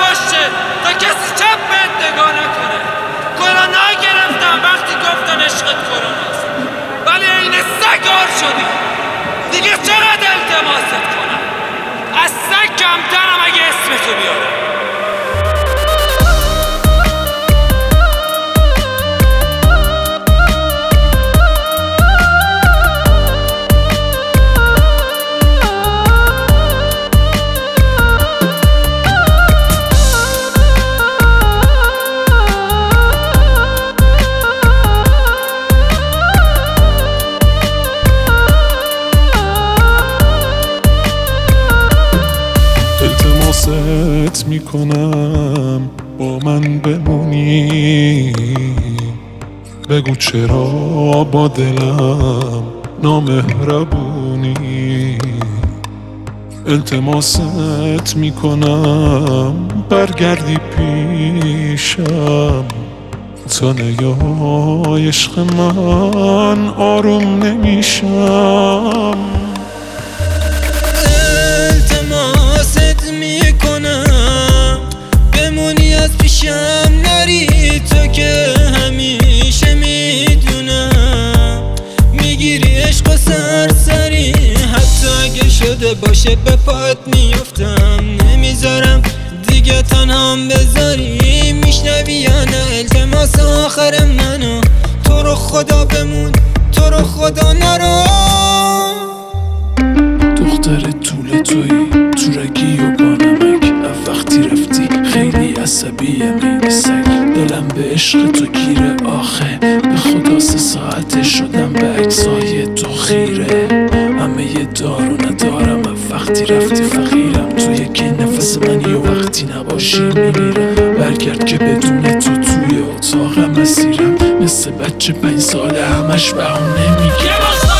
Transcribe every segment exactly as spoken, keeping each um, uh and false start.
باشه تا کسی چپ بهت نگاه نکنه. کرونا گرفتم وقتی گفتم عشقت کروناست، ولی این سگار شدی. دیگه چقدر التماست کنم؟ از سگ کمترم اگه اسمتو بیارم. التماست میکنم با من بمونی، بگو چرا با دلم نامهربونی. التماست میکنم برگردی پیشم، تا نیای عشق من آروم نمیشم. بمونی از پیشم نری تو که همیشه میدونم میگیری عشق و سرسری، حتی اگه شده باشه به پات میفتم. نمیذارم دیگه تنهام بذاری، میشنوی یا نه التماس آخر منو؟ تو رو خدا بمون، تو رو خدا نرو. دختر طول توی تورگی و بانمک، وقتی رفتی خیلی عصبیم این سگ. دلم به عشق تو گیره آخه، به خدا سه ساعته شدم به عکسای تو خیره. همه یه دارو ندارم، وقتی رفتی فقیرم. توی که نفس منی و وقتی نباشی میمیرم. برگرد که بدون تو توی اتاقم اسیرم، مثل بچه پنج ساله همش بهونه میگم.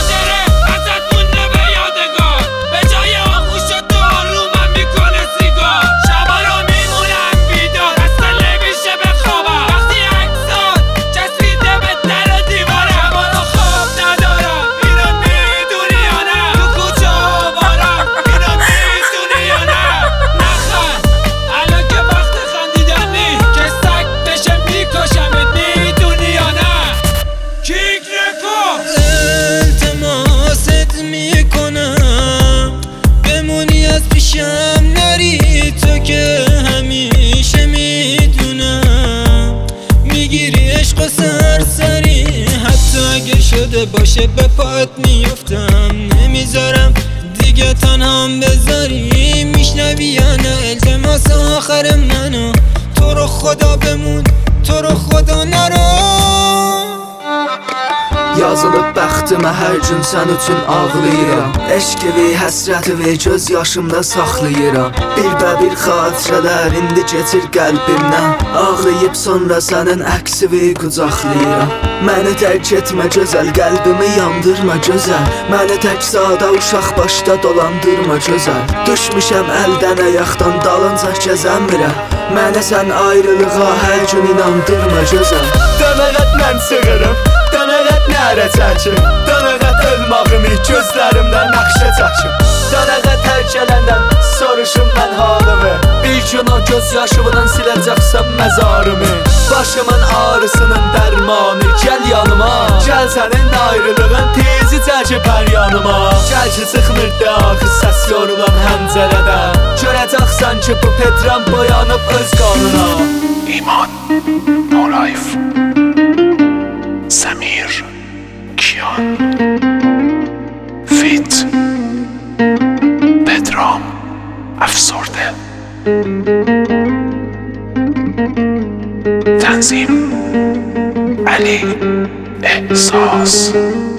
پیشم نری تو که همیشه میدونم میگیری عشق و سرسری، حتی اگه شده باشه به پات میفتم. نمیذارم دیگه تنهام بذاری، میشنوی یا نه التماس آخر منو؟ تو رو خدا بمون، تو رو خدا نرو. Yazılıb bəxtimə hər gün sən üçün ağlayıram. Eşqili həsrəti və göz yaşımda saxlayıram. Bir-bə-bir xatirələr indi keçir qəlbimdən. Ağlayıb sonra sənin əksini qucaqlayıram. Məni tərk etmə gözəl, qəlbimi yandırma gözəl. Məni tək sada uşaq başda dolandırma gözəl. Düşmüşəm əldən ayaqdan dalınca gəzəmirəm. Mənə sən ayrılığa hər gün inandırma gözəl. Dönəqət mən sığırım, dönəqət nərə çəkim. Dönəqət ölmağımı gözlərimdən nəqşə çəkim. Dönəqət hər gələndən soruşum mən halımı. Bir gün o göz yaşımdan siləcəksən məzarımı. Başımın ağrısının dərmanı gəl yanıma. Gəl sənin ayrılığın tezi çəkib hər yanıma. Gəl ki çıxmırdı axı səs yorulan həncərədən. Görəcəksən ki bu pedram boyanıb öz qanına. ایمان نو لایف سمیر کیان فیت پدرام افسرده تنظیم علی احساس